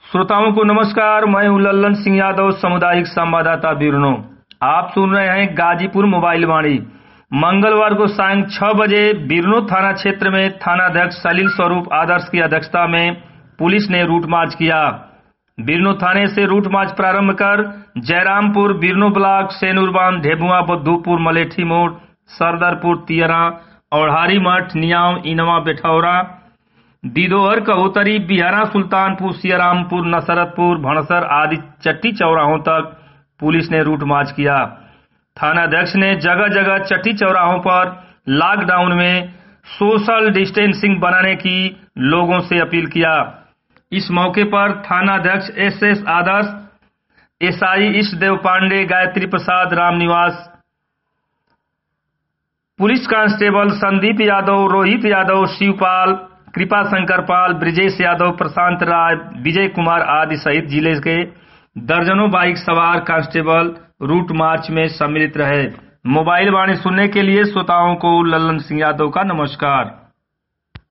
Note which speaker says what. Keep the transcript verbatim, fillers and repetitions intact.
Speaker 1: श्रोताओं को नमस्कार। मैं हूं लल्लन सिंह यादव, सामुदायिक संवाददाता बिरनो। आप सुन रहे हैं गाजीपुर मोबाइल वाणी। मंगलवार को सायं छह बजे बिरनो थाना क्षेत्र में थानाध्यक्ष सलील स्वरूप आदर्श की अध्यक्षता में पुलिस ने रूट मार्च किया। बिरनो थाने से रूट मार्च प्रारंभ कर जयरामपुर, बिरनो ब्लॉक, सेनुरबान, ढेबुआ, बुद्धूपुर, मलेठी मोड़, सरदरपुर, तियरा, औढ़ारी मठ, नियाव, इनवा, बेठौरा, दिदोहर, कहोतरी, बिहारा, सुल्तानपुर, सियारामपुर, नसरतपुर, भणसर आदि चट्टी चौराहों तक पुलिस ने रूट मार्च किया। थानाध्यक्ष ने जगह जगह चट्टी चौराहों पर लॉकडाउन में सोशल डिस्टेंसिंग बनाने की लोगों से अपील किया। इस मौके पर थानाध्यक्ष S S Adarsh, SI Ishtdev Pandey, Gayatri Prasad, Ramniwas, police constable Sandeep Yadav, Rohit Yadav, Shivpal, Kripa Shankar पाल, ब्रिजेश यादव, प्रशांत राय, विजय कुमार आदि सहित जिले के दर्जनों बाइक सवार कांस्टेबल रूट मार्च में सम्मिलित रहे। मोबाइल वाणी सुनने के लिए श्रोताओं को लल्लन सिंह यादव का नमस्कार।